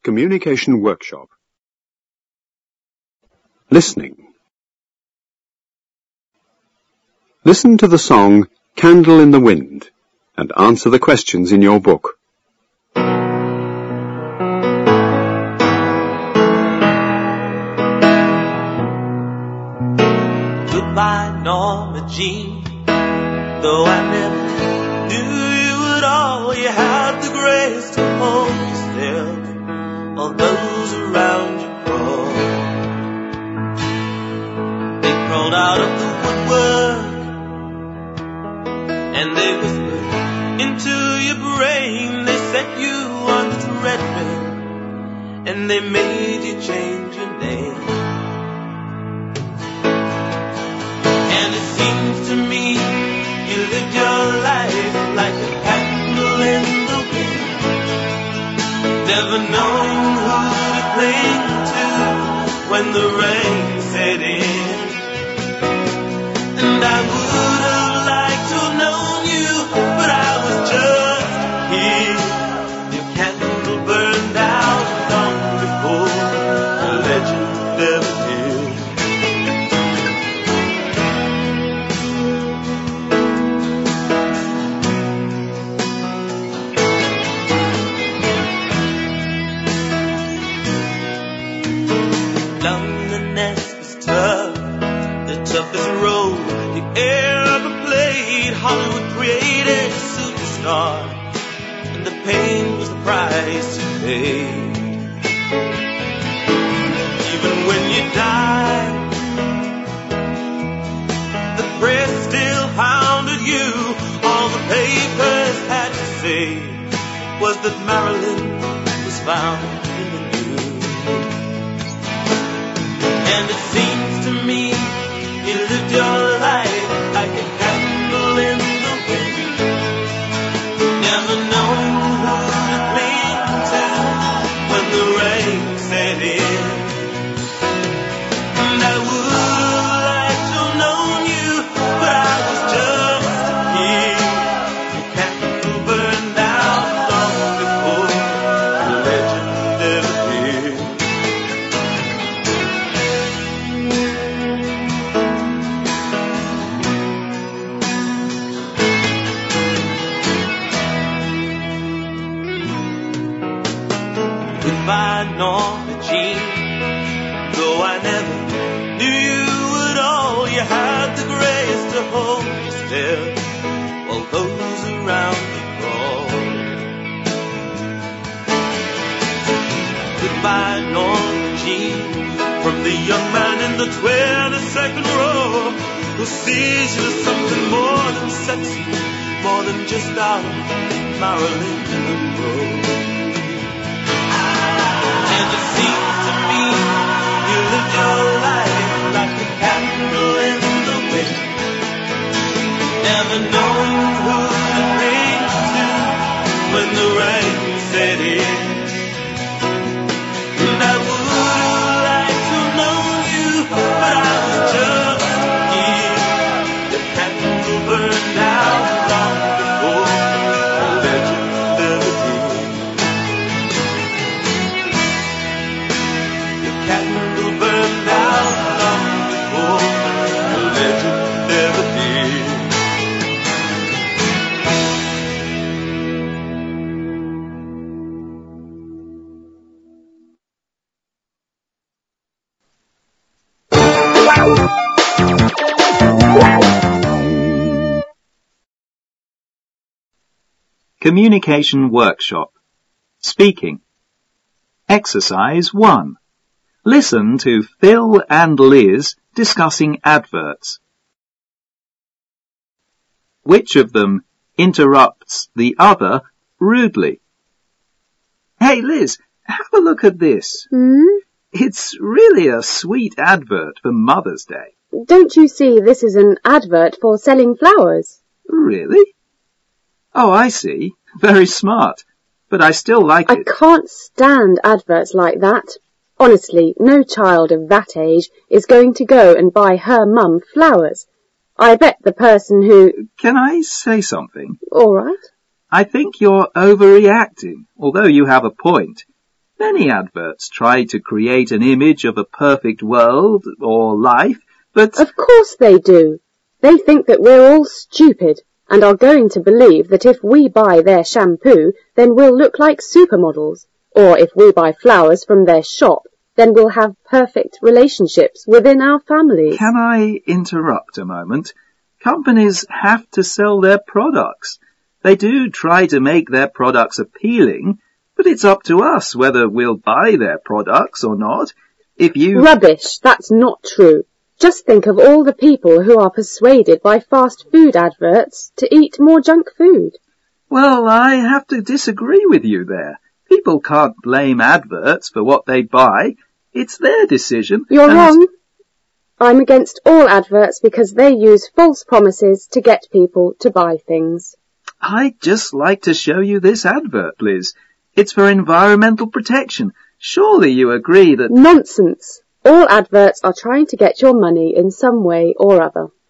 Communication Workshop. Listening. Listen to the song Candle in the Wind and answer the questions in your book. Goodbye, Norma Jean. Though I never knew you at all, you had the grace to hold me still. All those around you crawled. They crawled out of the woodwork and they whispered into your brain. They set you on the treadmill and they made you change your name. And it seems to me you lived your life like a candle in the wind, never knowing who to cling to when the rain set in. And I would have liked to have known you, but I was just a kid. Your candle burned out long before the legend ever did. Loneliness was tough, the toughest role you ever played. Hollywood created a superstar, and the pain was the price you paid. Even when you died, the press still hounded you. All the papers had to say was that Marilyn was found in the news. And it seems to me you lived your life like a candle in the wind, never knowing who to cling to when the rain set in. And I would have liked to have known you, but I was just a kid. Your candle burned out long before the legend ever did. Goodbye, Norma Jean. Though I never knew you at all, you had the grace to hold me still while those around you crawled. Goodbye, Norma Jean, from the young man in the 22nd row who sees you as something more than sexy, more than just our Marilyn Monroe. And it seems to me you lived your life like a candle in the wind, never knowing who to cling to when the rain set in. And I would have liked to have known you, but I was just a kid. The candle burned out long before the legend ever did. Candle burned out long before the legend ever did. Communication Workshop. Speaking. Exercise 1. Listen to Phil and Liz discussing adverts. Which of them interrupts the other rudely? Hey Liz, have a look at this. It's really a sweet advert for Mother's Day. Don't you see this is an advert for selling flowers? Really? Oh, I see. Very smart. But I still like it. I can't stand adverts like that. Honestly, no child of that age is going to go and buy her mum flowers. I bet the person who... Can I say something? All right. I think you're overreacting, although you have a point. Many adverts try to create an image of a perfect world or life, but... Of course they do. They think that we're all stupid and are going to believe that if we buy their shampoo, then we'll look like supermodels. Or if we buy flowers from their shop, then we'll have perfect relationships within our families. Can I interrupt a moment? Companies have to sell their products. They do try to make their products appealing, but it's up to us whether we'll buy their products or not. If you... Rubbish! That's not true. Just think of all the people who are persuaded by fast food adverts to eat more junk food. Well, I have to disagree with you there. People can't blame adverts for what they buy. It's their decision. You're wrong. I'm against all adverts because they use false promises to get people to buy things. I'd just like to show you this advert, Liz. It's for environmental protection. Surely you agree that... Nonsense. All adverts are trying to get your money in some way or other.